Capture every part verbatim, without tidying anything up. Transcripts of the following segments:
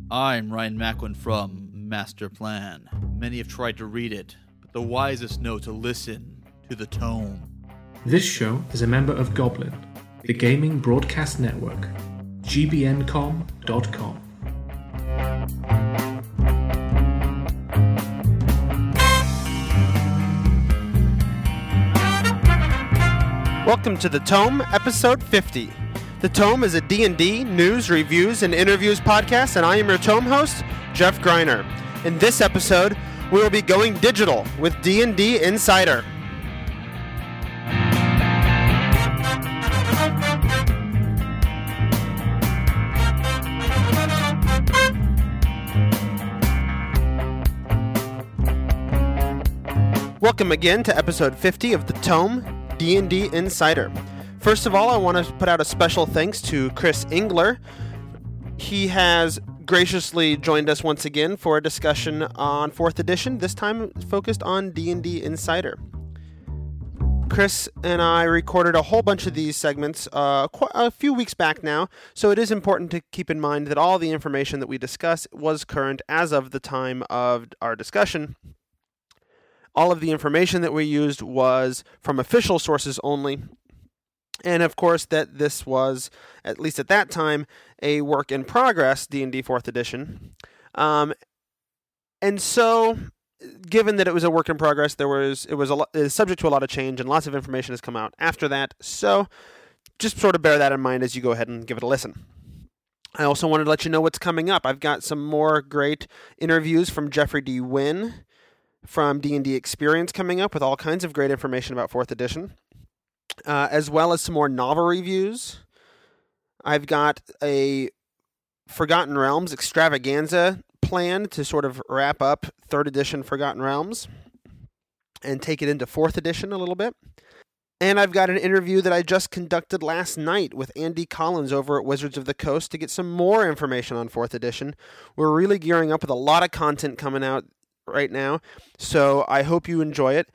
I'm Ryan Macklin from Master Plan. Many have tried to read it, but the wisest know to listen to the tome. This show is a member of Goblin, the gaming broadcast network. G B N com dot com. Welcome to The Tome, episode fifty. The Tome is a D and D news, reviews, and interviews podcast, and I am your Tome host, Jeff Greiner. In this episode, we will be going digital with D and D Insider. Welcome again to episode fifty of The Tome, D and D Insider. First of all, I want to put out a special thanks to Chris Engler. He has graciously joined us once again for a discussion on fourth edition, this time focused on D and D Insider. Chris and I recorded a whole bunch of these segments uh, qu- a few weeks back now, so it is important to keep in mind that all the information that we discuss was current as of the time of our discussion. All of the information that we used was from official sources only. And of course that this was, at least at that time, a work in progress, D and D fourth edition. Um, and so, given that it was a work in progress, there was it was a lot, it was subject to a lot of change, and lots of information has come out after that. So, just sort of bear that in mind as you go ahead and give it a listen. I also wanted to let you know what's coming up. I've got some more great interviews from Jeffrey D. Wynn from D and D Experience coming up with all kinds of great information about fourth edition. Uh, as well as some more novel reviews. I've got a Forgotten Realms extravaganza planned to sort of wrap up third edition Forgotten Realms and take it into fourth edition a little bit. And I've got an interview that I just conducted last night with Andy Collins over at Wizards of the Coast to get some more information on fourth edition. We're really gearing up with a lot of content coming out right now, so I hope you enjoy it.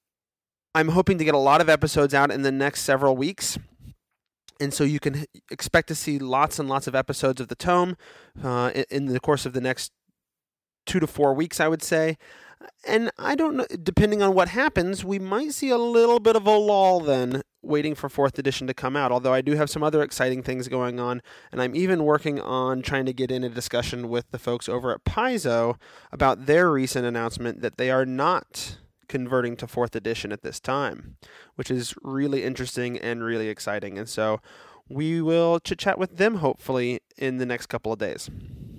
I'm hoping to get a lot of episodes out in the next several weeks, and so you can expect to see lots and lots of episodes of the Tome uh, in the course of the next two to four weeks, I would say. And I don't know, depending on what happens, we might see a little bit of a lull then, waiting for fourth edition to come out, although I do have some other exciting things going on, and I'm even working on trying to get in a discussion with the folks over at Paizo about their recent announcement that they are not converting to fourth edition at this time, which is really interesting and really exciting. And so we will chit-chat with them hopefully in the next couple of days.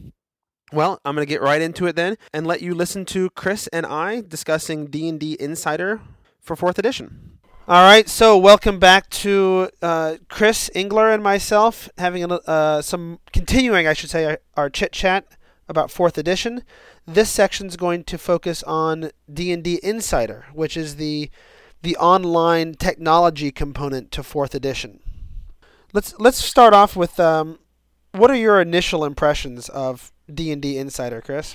Well, I'm going to get right into it then and let you listen to Chris and I discussing D and D Insider for fourth edition. All right, so welcome back to uh, Chris Engler and myself having a, uh, some continuing, I should say, our, our chit-chat about fourth edition. This section is going to focus on D and D Insider, which is the the online technology component to fourth edition. Let's let's start off with um, what are your initial impressions of D and D Insider, Chris?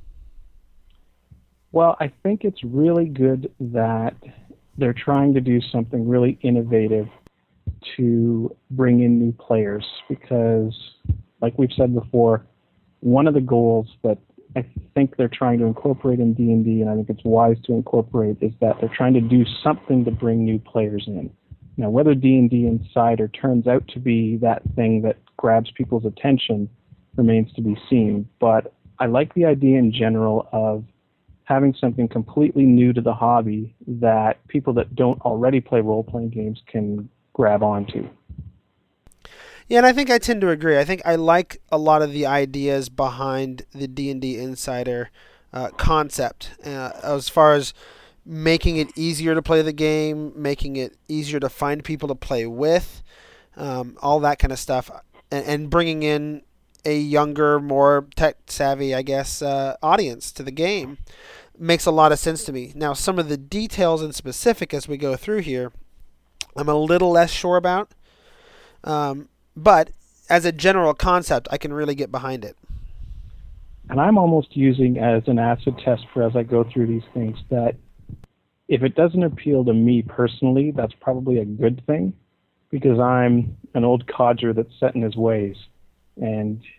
Well, I think it's really good that they're trying to do something really innovative to bring in new players, because, like we've said before, one of the goals that I think they're trying to incorporate in D and D, and I think it's wise to incorporate, is that they're trying to do something to bring new players in. Now, whether D and D Insider turns out to be that thing that grabs people's attention remains to be seen, but I like the idea in general of having something completely new to the hobby that people that don't already play role-playing games can grab onto. Yeah, and I think I tend to agree. I think I like a lot of the ideas behind the D and D Insider uh, concept, uh, as far as making it easier to play the game, making it easier to find people to play with, um, all that kind of stuff, and, and bringing in a younger, more tech-savvy, I guess, uh, audience to the game makes a lot of sense to me. Now, some of the details in specific as we go through here, I'm a little less sure about. Um, But as a general concept, I can really get behind it. And I'm almost using as an acid test for as I go through these things that if it doesn't appeal to me personally, that's probably a good thing, because I'm an old codger that's set in his ways. And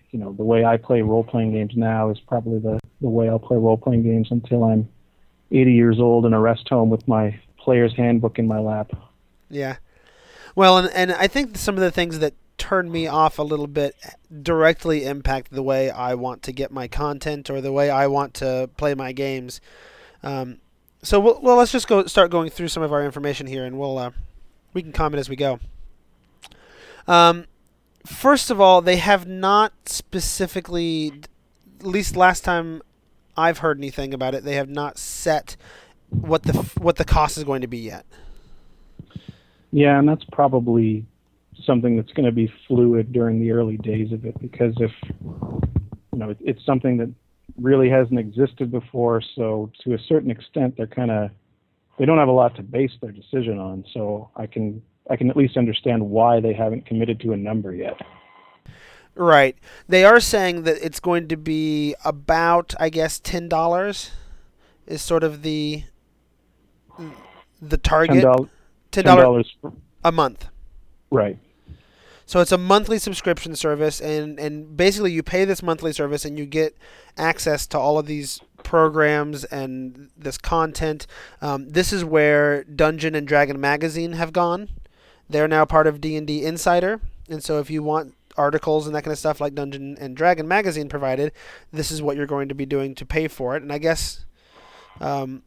you know, the way I play role-playing games now is probably the, the way I'll play role-playing games until I'm eighty years old in a rest home with my player's handbook in my lap. Yeah. Well, and, and I think some of the things that turn me off a little bit directly impact the way I want to get my content or the way I want to play my games. Um, so, we'll, well, let's just go start going through some of our information here, and we'll uh, we can comment as we go. Um, first of all, they have not specifically, at least last time I've heard anything about it, they have not set what the what the cost is going to be yet. Yeah, and that's probably something that's going to be fluid during the early days of it, because if you know it, it's something that really hasn't existed before, so to a certain extent they're kind of they don't have a lot to base their decision on. So I can I can at least understand why they haven't committed to a number yet. Right. They are saying that it's going to be about, I guess, ten dollars is sort of the the target. ten dollars ten dollars a month. Right. So it's a monthly subscription service, and, and basically you pay this monthly service and you get access to all of these programs and this content. Um, this is where Dungeon and Dragon Magazine have gone. They're now part of D and D Insider, and so if you want articles and that kind of stuff like Dungeon and Dragon Magazine provided, this is what you're going to be doing to pay for it. And I guess um,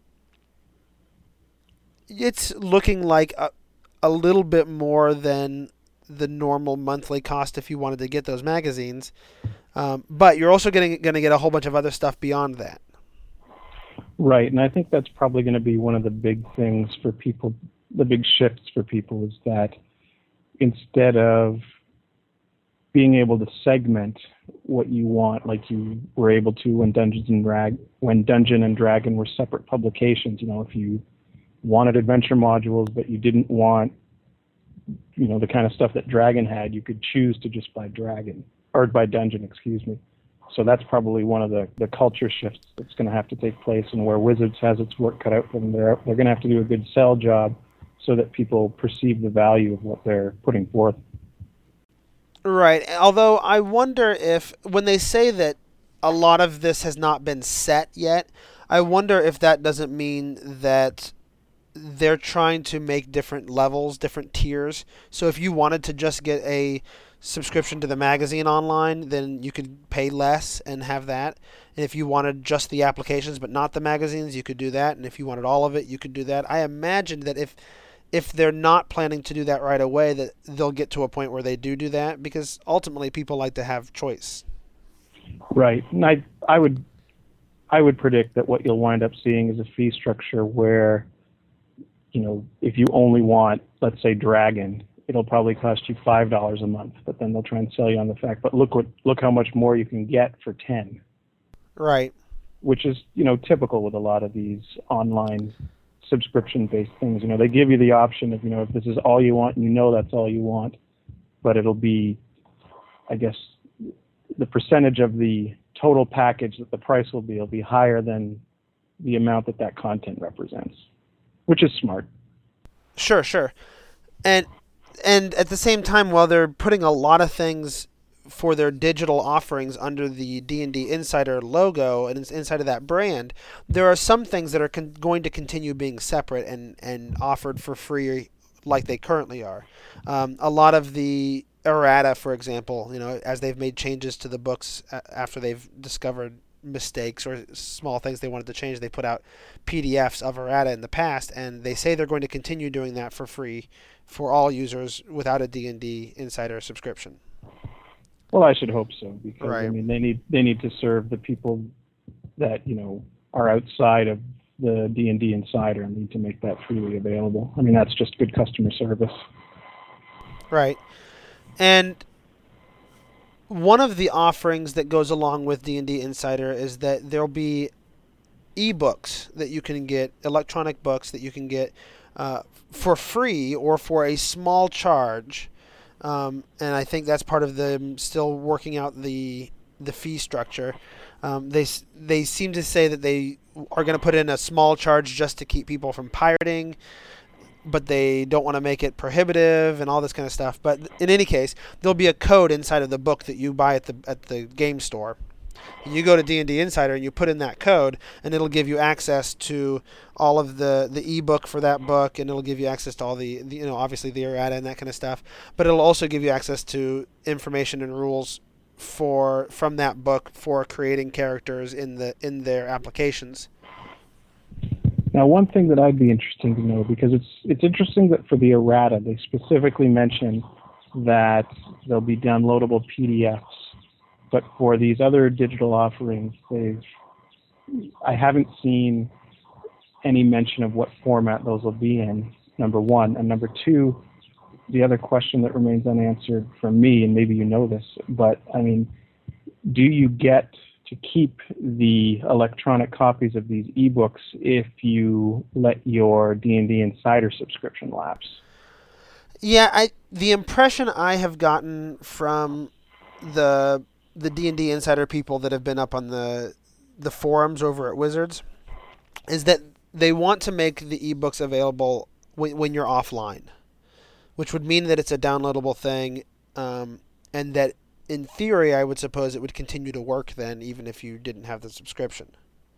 it's looking like a, a little bit more than the normal monthly cost if you wanted to get those magazines. Um, but you're also getting going to get a whole bunch of other stuff beyond that. Right, and I think that's probably going to be one of the big things for people, the big shifts for people, is that instead of being able to segment what you want, like you were able to when Dungeons and Drag, when Dungeon and Dragon were separate publications. You know, if you wanted adventure modules but you didn't want, you know, the kind of stuff that Dragon had, you could choose to just buy Dragon or buy Dungeon, excuse me. So that's probably one of the, the culture shifts that's going to have to take place, and where Wizards has its work cut out for them. They're they're going to have to do a good sell job so that people perceive the value of what they're putting forth. Right. Although I wonder if, when they say that a lot of this has not been set yet, I wonder if that doesn't mean that they're trying to make different levels, different tiers. So if you wanted to just get a subscription to the magazine online, then you could pay less and have that. And if you wanted just the applications but not the magazines, you could do that. And if you wanted all of it, you could do that. I imagine that if if they're not planning to do that right away, that they'll get to a point where they do do that, because ultimately people like to have choice. Right. And I, I would I would predict that what you'll wind up seeing is a fee structure where, you know, if you only want, let's say, Dragon, it'll probably cost you five dollars a month, but then they'll try and sell you on the fact, but look what look how much more you can get for ten. Right. Which is, you know, typical with a lot of these online subscription-based things. You know, they give you the option of, you know, if this is all you want, and you know that's all you want, but it'll be, I guess, the percentage of the total package that the price will be will be higher than the amount that that content represents, which is smart. Sure, sure. And and at the same time, while they're putting a lot of things for their digital offerings under the D and D Insider logo and it's inside of that brand, there are some things that are con- going to continue being separate and, and offered for free like they currently are. Um, a lot of the errata, for example, you know, as they've made changes to the books a- after they've discovered mistakes or small things they wanted to change, they put out P D Fs of errata in the past, and they say they're going to continue doing that for free for all users without a D and D Insider subscription. Well, I should hope so, because right. I mean they need they need to serve the people that, you know, are outside of the D and D Insider and need to make that freely available. I mean, that's just good customer service. Right. And one of the offerings that goes along with D and D Insider is that there'll be ebooks that you can get, electronic books that you can get uh, for free or for a small charge. Um, and I think that's part of them still working out the the fee structure. Um, they they seem to say that they are going to put in a small charge just to keep people from pirating. but they don't want to make it prohibitive and all this kind of stuff. But in any case, there'll be a code inside of the book that you buy at the at the game store. And you go to D and D Insider and you put in that code, and it'll give you access to all of the, the ebook for that book, and it'll give you access to all the, the you know obviously the errata and that kind of stuff. But it'll also give you access to information and rules for from that book for creating characters in the in their applications. Now, one thing that I'd be interested to know, because it's it's interesting that for the errata they specifically mention that there'll be downloadable P D Fs. But for these other digital offerings, they've I haven't seen any mention of what format those will be in, number one. And number two, the other question that remains unanswered from me, and maybe you know this, but I mean, do you get to keep the electronic copies of these ebooks if you let your D and D Insider subscription lapse? Yeah, I the impression I have gotten from the the D and D Insider people that have been up on the the forums over at Wizards is that they want to make the ebooks available when, when you're offline, which would mean that it's a downloadable thing, um, and that in theory I would suppose it would continue to work then even if you didn't have the subscription.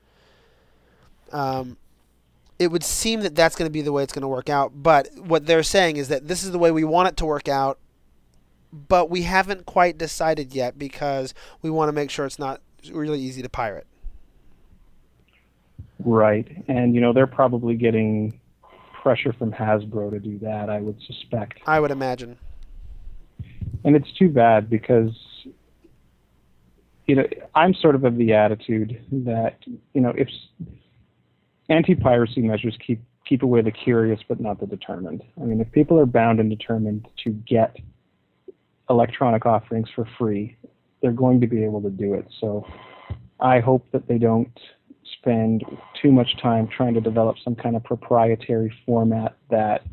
Um, it would seem that that's going to be the way it's going to work out, but what they're saying is that this is the way we want it to work out, but we haven't quite decided yet because we want to make sure it's not really easy to pirate. Right. And, you know, they're probably getting pressure from Hasbro to do that, I would suspect. I would imagine. And it's too bad because, you know, I'm sort of of the attitude that, you know, if anti-piracy measures keep, keep away the curious but not the determined. I mean, if people are bound and determined to get electronic offerings for free, they're going to be able to do it. So I hope that they don't spend too much time trying to develop some kind of proprietary format that,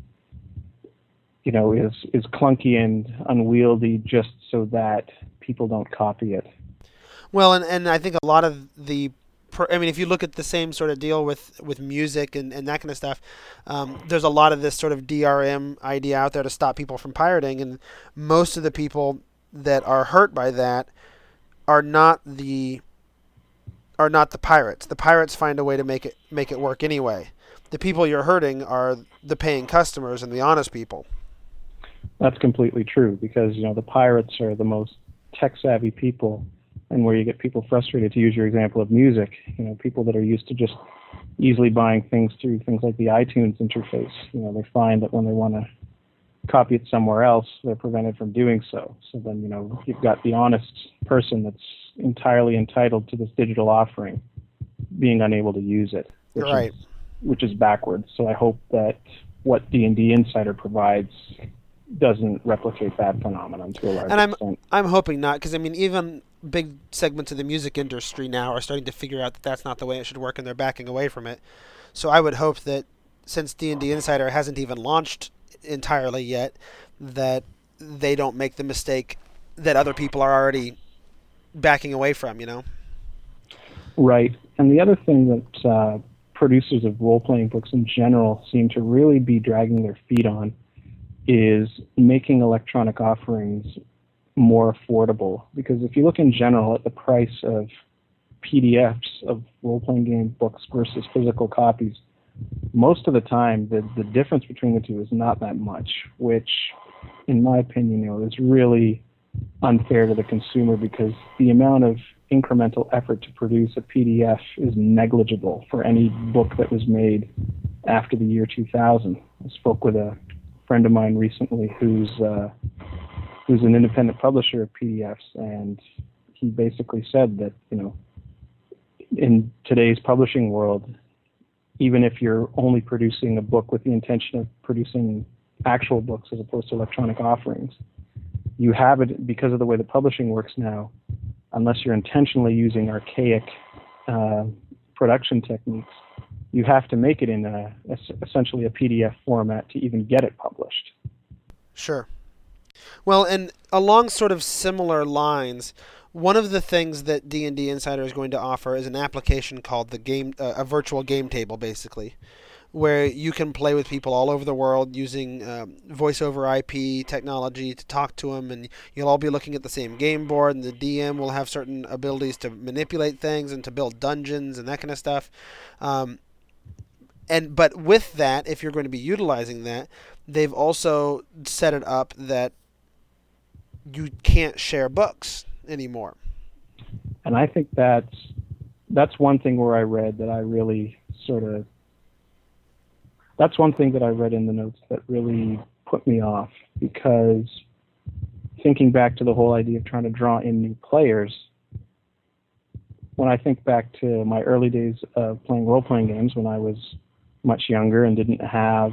you know, is is clunky and unwieldy just so that people don't copy it. Well, and, and I think a lot of the I mean, if you look at the same sort of deal with, with music and, and that kind of stuff, um, there's a lot of this sort of D R M idea out there to stop people from pirating, and most of the people that are hurt by that are not the are not the pirates. The pirates find a way to make it make it work anyway. The people you're hurting are the paying customers and the honest people. That's completely true, because, you know, the pirates are the most tech-savvy people, and where you get people frustrated, to use your example of music, you know, people that are used to just easily buying things through things like the iTunes interface, you know, they find that when they want to copy it somewhere else, they're prevented from doing so. So then, you know, you've got the honest person that's entirely entitled to this digital offering being unable to use it, which right. is, which is backwards. So I hope that what D and D Insider provides doesn't replicate that phenomenon to a large and I'm, extent. I'm hoping not, because, I mean, even big segments of the music industry now are starting to figure out that that's not the way it should work, and they're backing away from it. So I would hope that, since D and D Insider hasn't even launched entirely yet, that they don't make the mistake that other people are already backing away from, you know? Right. And the other thing that uh, producers of role-playing books in general seem to really be dragging their feet on is making electronic offerings more affordable. Because if you look in general at the price of P D Fs of role-playing game books versus physical copies, most of the time the, the difference between the two is not that much, which, in my opinion, you know, is really unfair to the consumer, because the amount of incremental effort to produce a P D F is negligible for any book that was made after the year two thousand. I spoke with a friend of mine recently who's uh, who's an independent publisher of P D Fs, and he basically said that, you know, in today's publishing world, even if you're only producing a book with the intention of producing actual books as opposed to electronic offerings, you have it, because of the way the publishing works now, unless you're intentionally using archaic uh, production techniques, you have to make it in a, essentially a P D F format to even get it published. Sure. Well, and along sort of similar lines, one of the things that D and D Insider is going to offer is an application called the game, uh, a virtual game table, basically, where you can play with people all over the world using um, voice over I P technology to talk to them, and you'll all be looking at the same game board, and the D M will have certain abilities to manipulate things and to build dungeons and that kind of stuff. Um, and but with that, if you're going to be utilizing that, they've also set it up that you can't share books anymore. And I think that's that's one thing where I read that I really sort of That's one thing that I read in the notes that really put me off, because thinking back to the whole idea of trying to draw in new players, when I think back to my early days of playing role-playing games when I was much younger and didn't have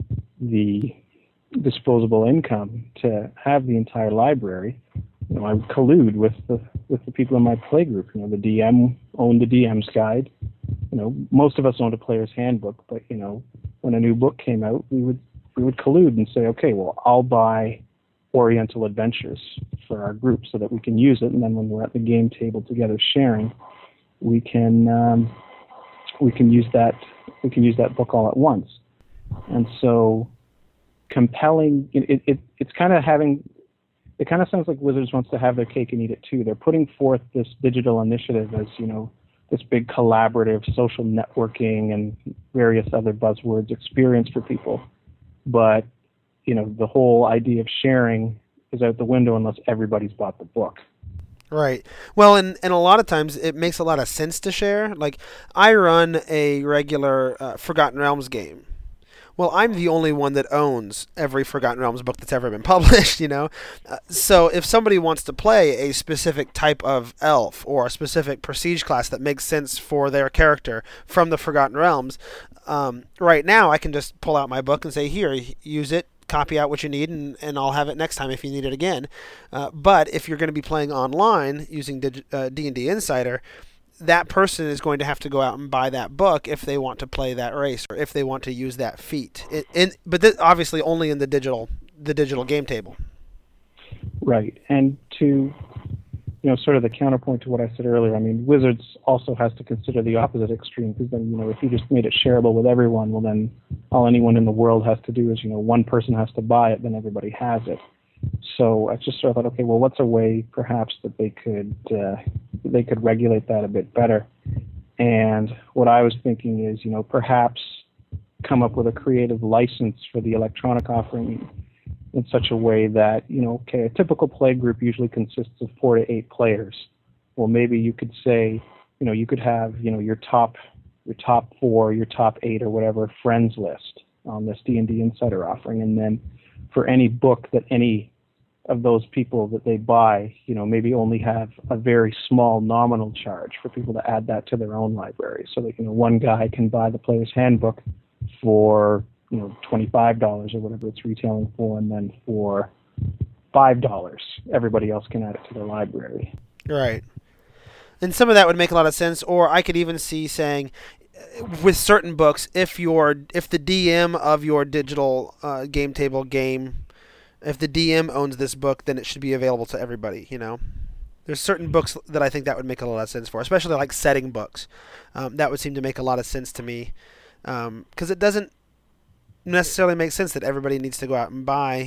the disposable income to have the entire library, you know, I would collude with the with the people in my play group. You know, the D M owned the D M's guide. You know, most of us owned a player's handbook, but you know, when a new book came out, we would we would collude and say, okay, well, I'll buy Oriental Adventures for our group so that we can use it, and then when we're at the game table together sharing, we can um, we can use that we can use that book all at once. And so, compelling. It, it it's kind of having. It kind of sounds like Wizards wants to have their cake and eat it too. They're putting forth this digital initiative as, you know, this big collaborative social networking and various other buzzwords experience for people. But, you know, the whole idea of sharing is out the window unless everybody's bought the book. Right. Well, and, and a lot of times it makes a lot of sense to share. Like, I run a regular uh, Forgotten Realms game. Well, I'm the only one that owns every Forgotten Realms book that's ever been published, you know? Uh, so if somebody wants to play a specific type of elf or a specific prestige class that makes sense for their character from the Forgotten Realms, um, right now I can just pull out my book and say, here, use it, copy out what you need, and, and I'll have it next time if you need it again. Uh, but if you're going to be playing online using Dig- uh, D and D Insider, that person is going to have to go out and buy that book if they want to play that race or if they want to use that feat. It, in, but th- obviously only in the digital the digital game table. Right. And to, you know, sort of the counterpoint to what I said earlier, I mean, Wizards also has to consider the opposite extreme, because then, you know, if you just made it shareable with everyone, well, then all anyone in the world has to do is, you know, one person has to buy it, then everybody has it. So I just sort of thought, okay, well, what's a way perhaps that they could uh, they could regulate that a bit better? And what I was thinking is, you know, perhaps come up with a creative license for the electronic offering in such a way that, you know, okay, a typical play group usually consists of four to eight players. Well, maybe you could say, you know, you could have, you know, your top your top four, your top eight, or whatever friends list on this D and D Insider offering, and then for any book that any of those people that they buy, you know, maybe only have a very small nominal charge for people to add that to their own library. So that, you know, one guy can buy the player's handbook for, you know, twenty-five dollars or whatever it's retailing for, and then for five dollars, everybody else can add it to their library. Right. And some of that would make a lot of sense. Or I could even see saying, with certain books, if your if the D M of your digital uh, game table game, if the D M owns this book, then it should be available to everybody, you know? There's certain books that I think that would make a lot of sense for, especially like setting books. Um, that would seem to make a lot of sense to me, because um, it doesn't necessarily make sense that everybody needs to go out and buy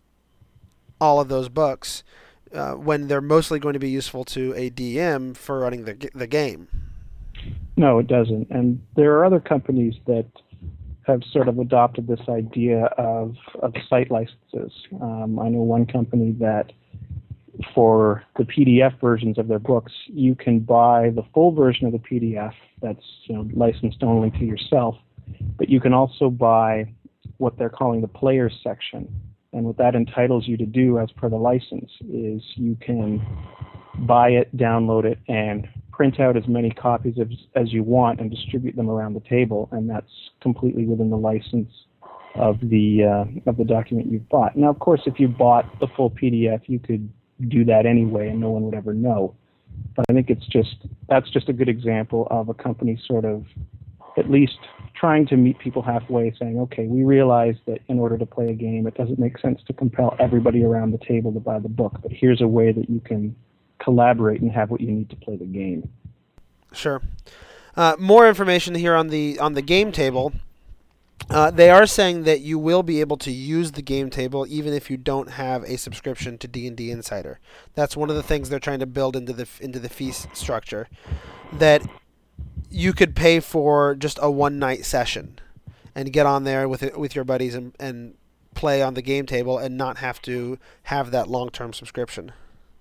all of those books uh, when they're mostly going to be useful to a D M for running the the game. No, it doesn't. And there are other companies that have sort of adopted this idea of, of site licenses. Um, I know one company that for the P D F versions of their books, you can buy the full version of the P D F that's, you know, licensed only to yourself, but you can also buy what they're calling the players section. And what that entitles you to do as per the license is you can buy it, download it, and print out as many copies of, as you want and distribute them around the table, and that's completely within the license of the uh, of the document you've bought. Now, of course, if you bought the full P D F, you could do that anyway, and no one would ever know. But I think it's just that's just a good example of a company sort of at least trying to meet people halfway, saying, okay, we realize that in order to play a game, it doesn't make sense to compel everybody around the table to buy the book, but here's a way that you can collaborate and have what you need to play the game. Sure. Uh, more information here on the on the game table. Uh, they are saying that you will be able to use the game table even if you don't have a subscription to D and D Insider. That's one of the things they're trying to build into the into the fee structure. That you could pay for just a one night session and get on there with it, with your buddies and, and play on the game table and not have to have that long term subscription.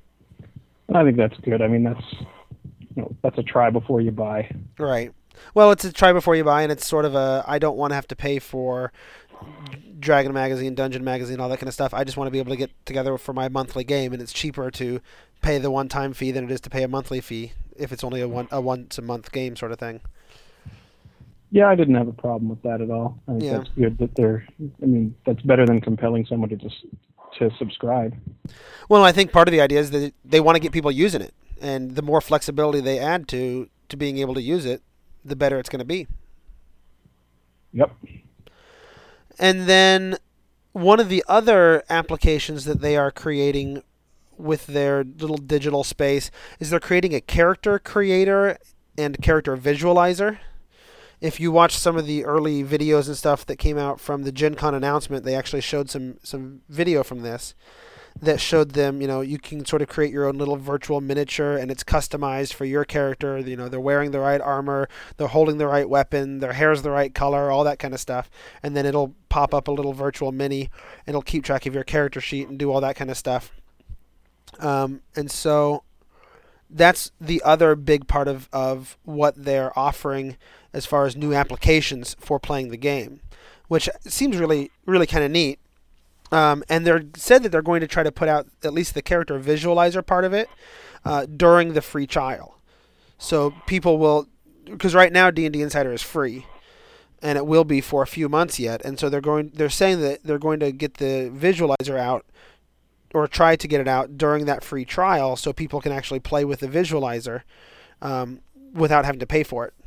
I think that's good. I mean, that's you know that's a try before you buy. Right. Well, it's a try before you buy, and it's sort of a, I don't want to have to pay for Dragon Magazine, Dungeon Magazine, all that kind of stuff. I just want to be able to get together for my monthly game, and it's cheaper to pay the one-time fee than it is to pay a monthly fee if it's only a one a once-a-month game sort of thing. Yeah, I didn't have a problem with that at all. I think Yeah. that's good that they're, I mean, that's better than compelling someone to just to subscribe. Well, I think part of the idea is that they want to get people using it, and the more flexibility they add to, to being able to use it, the better it's going to be. Yep. And then one of the other applications that they are creating with their little digital space is they're creating a character creator and character visualizer. If you watch some of the early videos and stuff that came out from the Gen Con announcement, they actually showed some, some video from this that showed them, you know, you can sort of create your own little virtual miniature and it's customized for your character. You know, they're wearing the right armor, they're holding the right weapon, their hair's the right color, all that kind of stuff. And then it'll pop up a little virtual mini and it'll keep track of your character sheet and do all that kind of stuff. Um, and so that's the other big part of, of what they're offering as far as new applications for playing the game, which seems really, really kind of neat. Um, and they're said that they're going to try to put out at least the character visualizer part of it uh, during the free trial. So people will, because right now D and D Insider is free, and it will be for a few months yet. And so they're going, they're saying that they're going to get the visualizer out, or try to get it out during that free trial, so people can actually play with the visualizer um, without having to pay for it.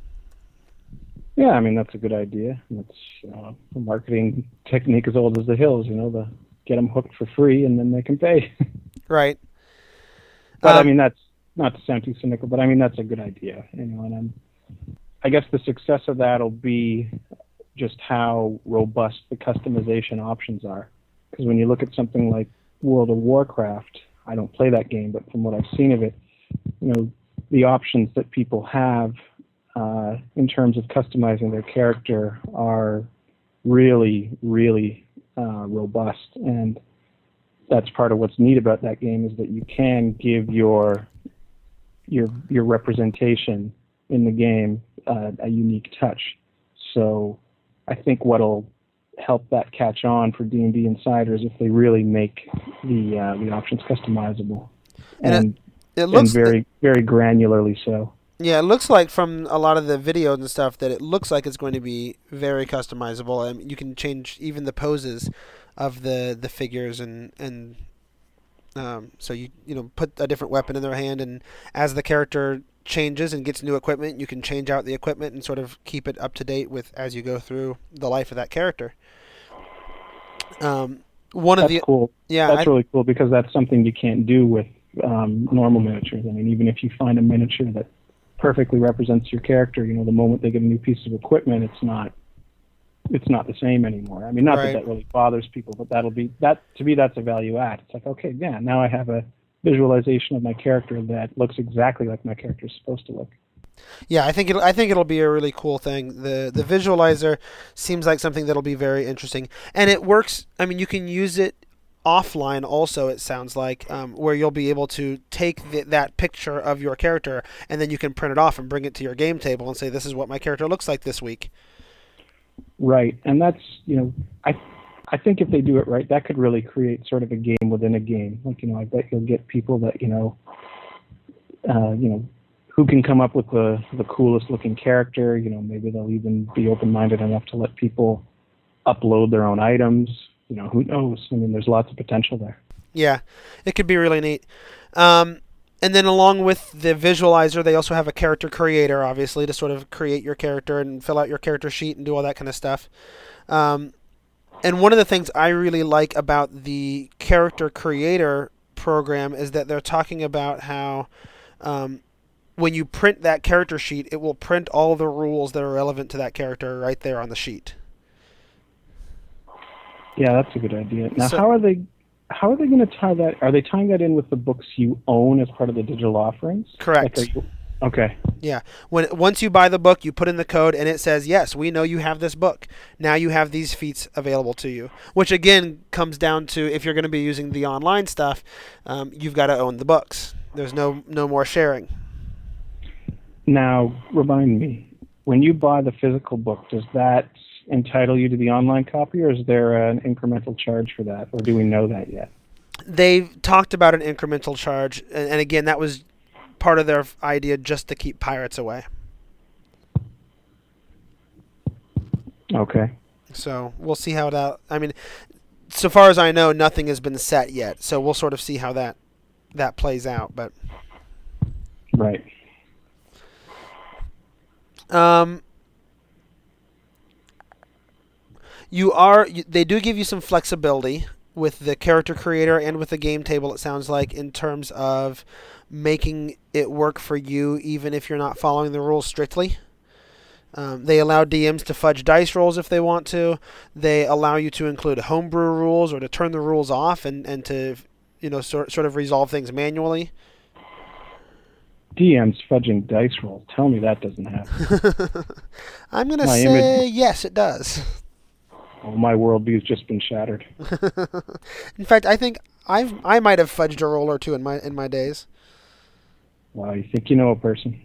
Yeah, I mean, that's a good idea. It's uh, a marketing technique as old as the hills, you know, the get them hooked for free and then they can pay. Right. But um, I mean, that's not to sound too cynical, but I mean, that's a good idea, you know, and I'm, I guess the success of that will be just how robust the customization options are. Because when you look at something like World of Warcraft, I don't play that game, but from what I've seen of it, you know, the options that people have Uh, in terms of customizing their character are really, really uh, robust, and that's part of what's neat about that game is that you can give your your your representation in the game uh, a unique touch. So I think what'll help that catch on for D and D Insider is if they really make the uh, the options customizable and and it, it and looks very very granularly so. Yeah, it looks like from a lot of the videos and stuff that it looks like it's going to be very customizable. I mean, you can change even the poses of the, the figures, and and um, so you you know put a different weapon in their hand, and as the character changes and gets new equipment, you can change out the equipment and sort of keep it up to date with as you go through the life of that character. Um, one That's of the cool. yeah, That's I, really cool because that's something you can't do with um, normal miniatures. I mean, even if you find a miniature that perfectly represents your character, you know, the moment they get a new piece of equipment, it's not it's not the same anymore. I mean, not Right. that that really bothers people, but that'll be that to me that's a value add. It's like, okay, yeah, now I have a visualization of my character that looks exactly like my character is supposed to look. Yeah, I think it. I think it'll be a really cool thing. the The visualizer seems like something that'll be very interesting, and it works. I mean, you can use it offline also. It sounds like um, where you'll be able to take the, that picture of your character, and then you can print it off and bring it to your game table and say, "This is what my character looks like this week." Right, and that's you know, I I think if they do it right, that could really create sort of a game within a game. Like you know, I bet you'll get people that you know, uh, you know. who can come up with the, the coolest looking character. You know, maybe they'll even be open-minded enough to let people upload their own items. You know, who knows? I mean, there's lots of potential there. Yeah, it could be really neat. Um, and then along with the visualizer, they also have a character creator, obviously, to sort of create your character and fill out your character sheet and do all that kind of stuff. Um, and one of the things I really like about the character creator program is that they're talking about how um, when you print that character sheet, it will print all the rules that are relevant to that character right there on the sheet. Yeah, that's a good idea. Now, So- how are they? How are they going to tie that? Are they tying that in with the books you own as part of the digital offerings? Correct. Like, are you- okay. Yeah. When once you buy the book, you put in the code, and it says, "Yes, we know you have this book. Now you have these feats available to you." Which again comes down to if you're going to be using the online stuff, um, you've got to own the books. There's no no more sharing. Now, remind me, when you buy the physical book, does that entitle you to the online copy, or is there an incremental charge for that, or do we know that yet? They've talked about an incremental charge, and, and again, that was part of their idea just to keep pirates away. Okay. So we'll see how that. I mean, so far as I know, nothing has been set yet. So we'll sort of see how that that plays out. But Right. um, you are. You, they do give you some flexibility with the character creator and with the game table. It sounds like in terms of making it work for you, even if you're not following the rules strictly. Um, they allow D Ms to fudge dice rolls if they want to. They allow you to include homebrew rules or to turn the rules off and, and to, you know, sort sort of resolve things manually. D Ms fudging dice rolls. Tell me that doesn't happen. I'm going to My say image- yes, it does. Oh, my worldview's just been shattered. In fact, I think I've I might have fudged a roll or two in my in my days. Wow, you think you know a person?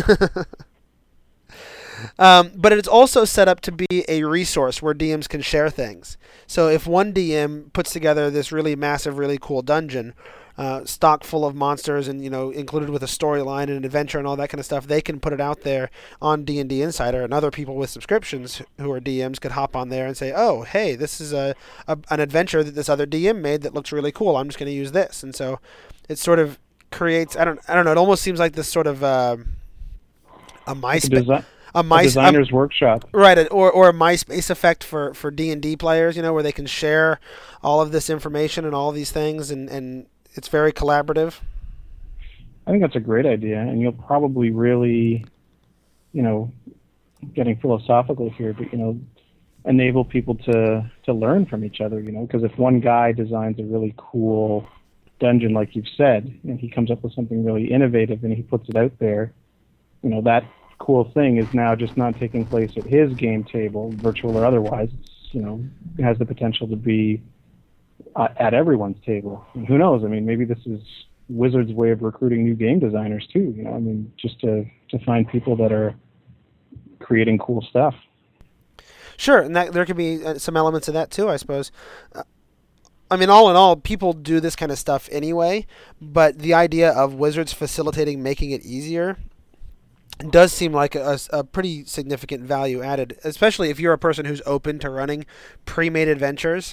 Um, but it's also set up to be a resource where D Ms can share things. So if one D M puts together this really massive, really cool dungeon, uh, stock full of monsters and, you know, included with a storyline and an adventure and all that kind of stuff, they can put it out there on D and D Insider, and other people with subscriptions who are D Ms could hop on there and say, oh, hey, this is a, a an adventure that this other D M made that looks really cool. I'm just going to use this. And so it sort of creates, I don't, I don't know, it almost seems like this sort of uh, a Like a, MySpace. desi- A, a My, designer's workshop. Right, or or a MySpace effect for, for D and D players, you know, where they can share all of this information and all of these things, and, and it's very collaborative. I think that's a great idea, and you'll probably really, you know, getting philosophical here, but, you know, enable people to, to learn from each other, you know, because if one guy designs a really cool dungeon, like you've said, and he comes up with something really innovative and he puts it out there, you know, that cool thing is now just not taking place at his game table, virtual or otherwise. It's, you know, it has the potential to be uh, at everyone's table. And who knows? I mean, maybe this is Wizards' way of recruiting new game designers too. You know, I mean, just to to find people that are creating cool stuff. Sure, and that there could be uh, some elements of that too, I suppose. Uh, I mean, all in all, people do this kind of stuff anyway, but the idea of Wizards facilitating making it easier does seem like a, a pretty significant value added, especially if you're a person who's open to running pre-made adventures.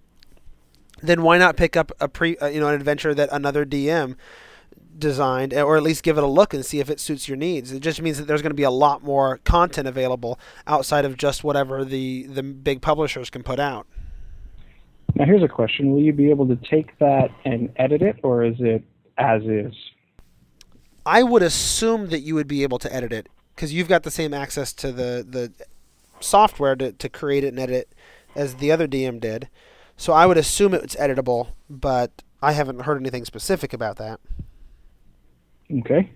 Then why not pick up a pre, uh, you know, an adventure that another D M designed, or at least give it a look and see if it suits your needs. It just means that there's going to be a lot more content available outside of just whatever the the big publishers can put out. Now, here's a question: will you be able to take that and edit it, or is it as is? I would assume that you would be able to edit it because you've got the same access to the, the software to, to create it and edit it as the other D M did. So I would assume it's editable, but I haven't heard anything specific about that. Okay.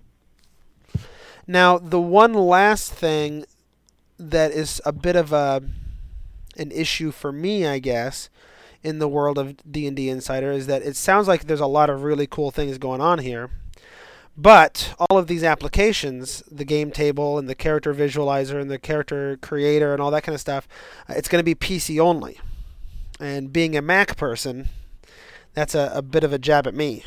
Now, the one last thing that is a bit of a an issue for me, I guess, in the world of D and D Insider is that it sounds like there's a lot of really cool things going on here. But all of these applications, the game table and the character visualizer and the character creator and all that kind of stuff, it's going to be P C only. And being a Mac person, that's a, a bit of a jab at me.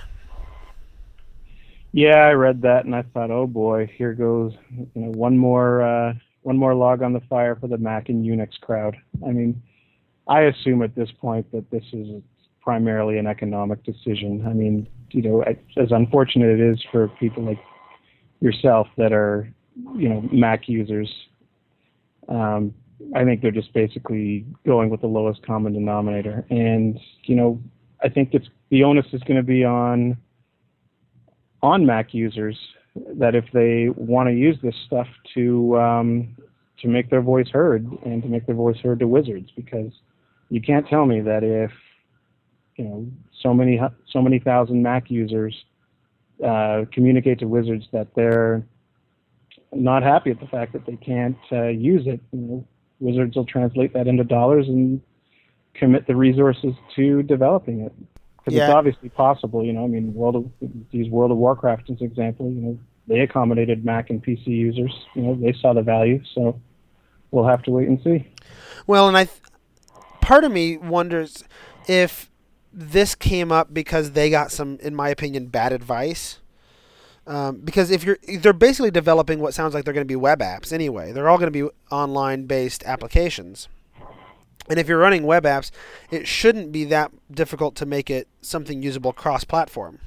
Yeah, I read that and I thought, oh boy, here goes, you know, one more uh, one more log on the fire for the Mac and Unix crowd. I mean, I assume at this point that this is primarily an economic decision. I mean, you know, as unfortunate it is for people like yourself that are, you know, Mac users, um, I think they're just basically going with the lowest common denominator. And, you know, I think it's the onus is going to be on on Mac users that if they want to use this stuff to um, to make their voice heard and to make their voice heard to Wizards, because you can't tell me that if, you know, so many so many thousand Mac users uh, communicate to Wizards that they're not happy at the fact that they can't uh, use it. You know, Wizards will translate that into dollars and commit the resources to developing it. Because Yeah. it's obviously possible. You know, I mean, World of, use World of Warcraft as an example. You know, they accommodated Mac and P C users. You know, they saw the value. So we'll have to wait and see. Well, and I, th- part of me wonders if this came up because they got some, in my opinion, bad advice. Um, because if you're, they're basically developing what sounds like they're going to be web apps anyway. They're all going to be online-based applications. And if you're running web apps, it shouldn't be that difficult to make it something usable cross-platform.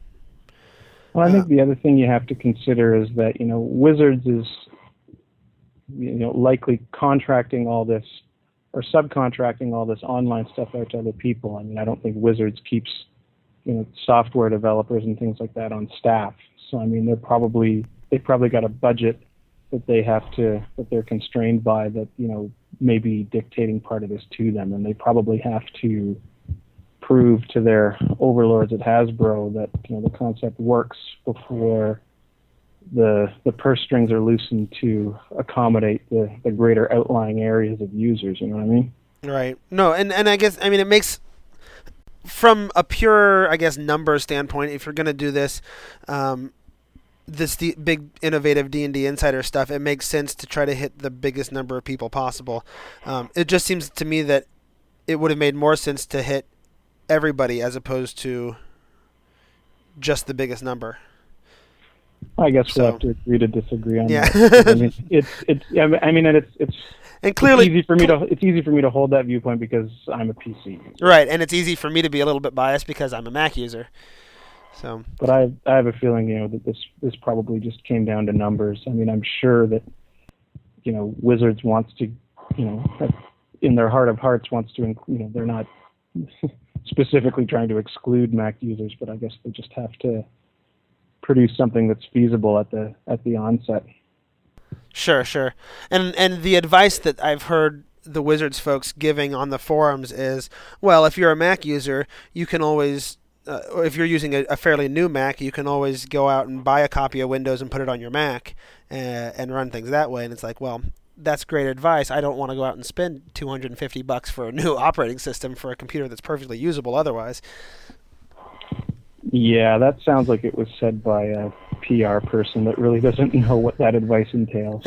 Well, I Uh, think the other thing you have to consider is that, you know, Wizards is, you know, likely contracting all this or subcontracting all this online stuff out to other people. I mean, I don't think Wizards keeps, you know, software developers and things like that on staff. So, I mean, they're probably, they've probably got a budget that they have to, that they're constrained by that, you know, maybe dictating part of this to them. And they probably have to prove to their overlords at Hasbro that, you know, the concept works before the the purse strings are loosened to accommodate the, the greater outlying areas of users, you know what I mean? Right. No, and, and I guess, I mean, it makes, from a pure, I guess, number standpoint, if you're going to do this, um, this d- big innovative D and D Insider stuff, it makes sense to try to hit the biggest number of people possible. Um, it just seems to me that it would have made more sense to hit everybody as opposed to just the biggest number. I guess we'll So- have to agree to disagree on Yeah. that. I mean, it's it's. I mean, and it's it's And clearly, it's easy for me to it's easy for me to hold that viewpoint because I'm a P C user. right, and it's easy for me to be a little bit biased because I'm a Mac user. So, But I I have a feeling, you know, that this this probably just came down to numbers. I mean, I'm sure that, you know, Wizards wants to, you know, in their heart of hearts wants to, inc- you know, they're not specifically trying to exclude Mac users, but I guess they just have to produce something that's feasible at the at the onset. sure, sure. And and the advice that I've heard the Wizards folks giving on the forums is, well, if you're a Mac user, you can always, uh, or if you're using a, a fairly new Mac, you can always go out and buy a copy of Windows and put it on your Mac uh, and run things that way. And it's like, well, that's great advice. I don't want to go out and spend two hundred fifty bucks for a new operating system for a computer that's perfectly usable otherwise. Yeah, that sounds like it was said by a P R person that really doesn't know what that advice entails.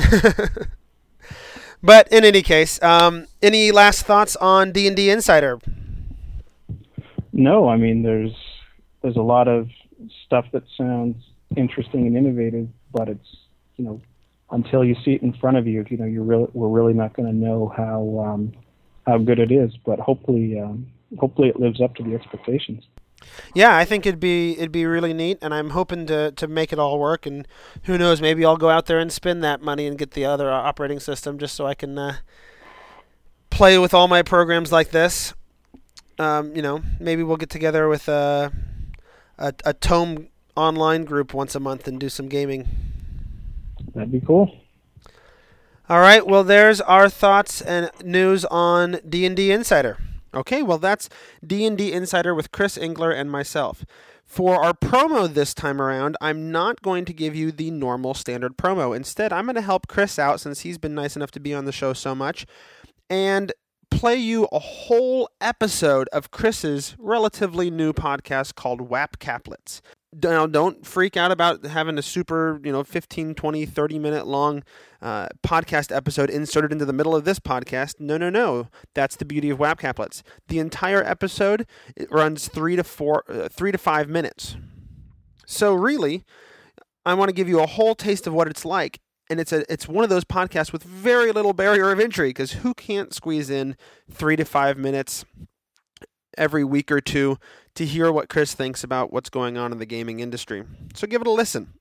But in any case, um, any last thoughts on D and D Insider? No, I mean there's there's a lot of stuff that sounds interesting and innovative, but it's, you know, until you see it in front of you, you know, you're really we're really not going to know how um, how good it is. But hopefully, um, hopefully it lives up to the expectations. Yeah, I think it'd be it'd be really neat, and I'm hoping to, to make it all work. And who knows, maybe I'll go out there and spend that money and get the other operating system just so I can uh, play with all my programs like this. Um, you know, maybe we'll get together with a, a a Tome online group once a month and do some gaming. That'd be cool. All right, well, there's our thoughts and news on D and D Insider. Okay, well, that's D and D Insider with Chris Engler and myself. For our promo this time around, I'm not going to give you the normal standard promo. Instead, I'm going to help Chris out since he's been nice enough to be on the show so much and play you a whole episode of Chris's relatively new podcast called W A P Caplets. Now, don't freak out about having a super, you know, fifteen, twenty, thirty minute long uh, podcast episode inserted into the middle of this podcast. No, no, no. That's the beauty of W A P Caplets. The entire episode, it runs three to four, uh, three to five minutes. So really, I want to give you a whole taste of what it's like. And it's a it's one of those podcasts with very little barrier of entry, because who can't squeeze in three to five minutes every week or two to hear what Chris thinks about what's going on in the gaming industry. So give it a listen.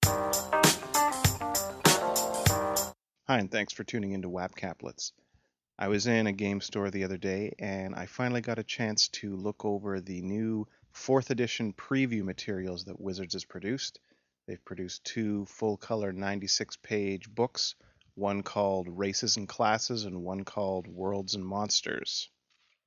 Hi, and thanks for tuning into W A P Caplets. I was in a game store the other day, and I finally got a chance to look over the new fourth edition preview materials that Wizards has produced. They've produced two full-color ninety-six page books, one called Races and Classes and one called Worlds and Monsters.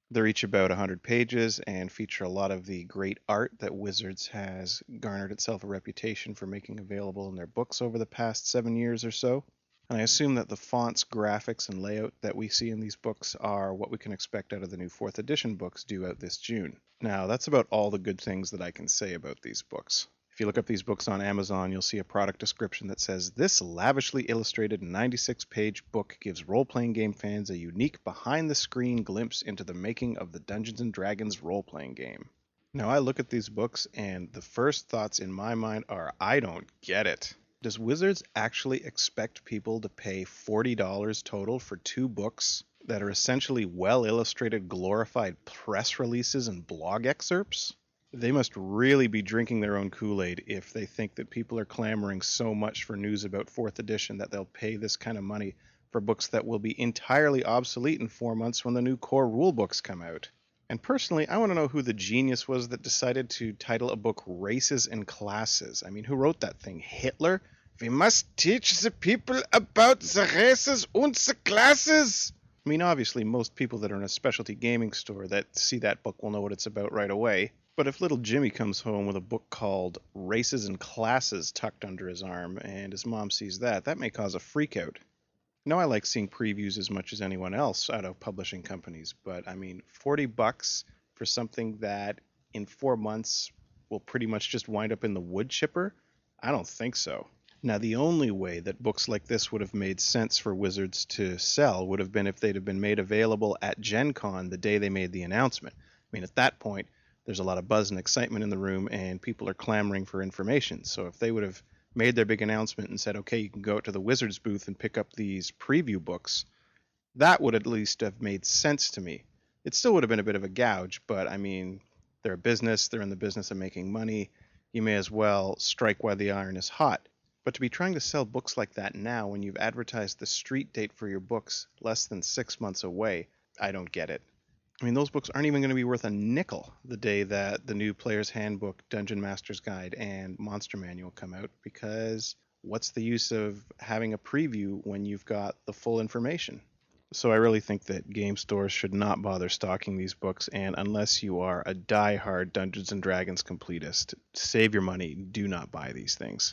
They're each about one hundred pages and feature a lot of the great art that Wizards has garnered itself a reputation for making available in their books over the past seven years or so. And I assume that the fonts, graphics, and layout that we see in these books are what we can expect out of the new fourth edition books due out this June. Now, that's about all the good things that I can say about these books. If you look up these books on Amazon, you'll see a product description that says, "This lavishly illustrated ninety-six page book gives role-playing game fans a unique behind-the-screen glimpse into the making of the Dungeons and Dragons role-playing game." Now, I look at these books, and the first thoughts in my mind are, I don't get it. Does Wizards actually expect people to pay forty dollars total for two books that are essentially well-illustrated, glorified press releases and blog excerpts? They must really be drinking their own Kool-Aid if they think that people are clamoring so much for news about fourth edition that they'll pay this kind of money for books that will be entirely obsolete in four months when the new core rulebooks come out. And personally, I want to know who the genius was that decided to title a book Races and Classes. I mean, who wrote that thing? Hitler? We must teach the people about the races and the classes. I mean, obviously, most people that are in a specialty gaming store that see that book will know what it's about right away. But if little Jimmy comes home with a book called Races and Classes tucked under his arm, and his mom sees that, that may cause a freakout. Now, I like seeing previews as much as anyone else out of publishing companies, but I mean, forty bucks for something that in four months will pretty much just wind up in the wood chipper? I don't think so. Now, the only way that books like this would have made sense for Wizards to sell would have been if they'd have been made available at Gen Con the day they made the announcement. I mean, at that point, there's a lot of buzz and excitement in the room, and people are clamoring for information. So if they would have made their big announcement and said, okay, you can go out to the Wizards booth and pick up these preview books, that would at least have made sense to me. It still would have been a bit of a gouge, but I mean, they're a business, they're in the business of making money. You may as well strike while the iron is hot. But to be trying to sell books like that now when you've advertised the street date for your books less than six months away, I don't get it. I mean, those books aren't even going to be worth a nickel the day that the new Player's Handbook, Dungeon Master's Guide, and Monster Manual come out, because what's the use of having a preview when you've got the full information? So I really think that game stores should not bother stocking these books, and unless you are a die-hard Dungeons and Dragons completist, save your money, do not buy these things.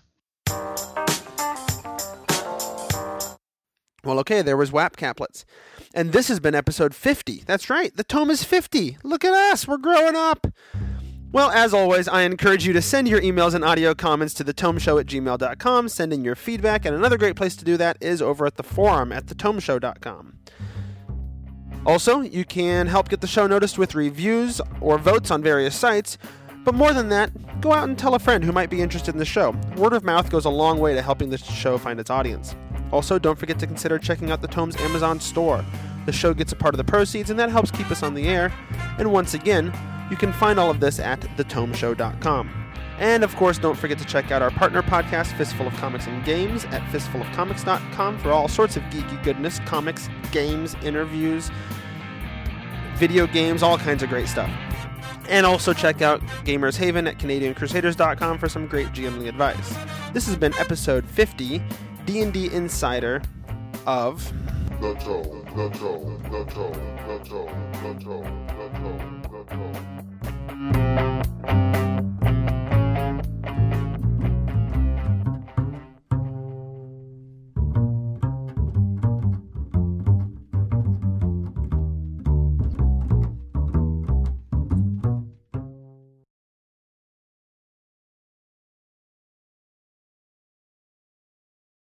Well, okay, there was W A P Caplets. And this has been episode fifty. That's right, the tome is fifty. Look at us, we're growing up. Well, as always, I encourage you to send your emails and audio comments to the tome show at gmail dot com. Send in your feedback, and another great place to do that is over at the forum at the tome show dot com. Also, you can help get the show noticed with reviews or votes on various sites. But more than that, go out and tell a friend who might be interested in the show. Word of mouth goes a long way to helping the show find its audience. Also, don't forget to consider checking out the Tome's Amazon store. The show gets a part of the proceeds, and that helps keep us on the air. And once again, you can find all of this at the tome show dot com. And of course, don't forget to check out our partner podcast, Fistful of Comics and Games, at fistful of comics dot com for all sorts of geeky goodness, comics, games, interviews, video games, all kinds of great stuff. And also check out Gamers Haven at canadian crusaders dot com for some great G M ly advice. This has been episode fifty, D and D Insider of The Tome, The Tome, The Tome, The Tome, The Tome, The Tome, The Tome.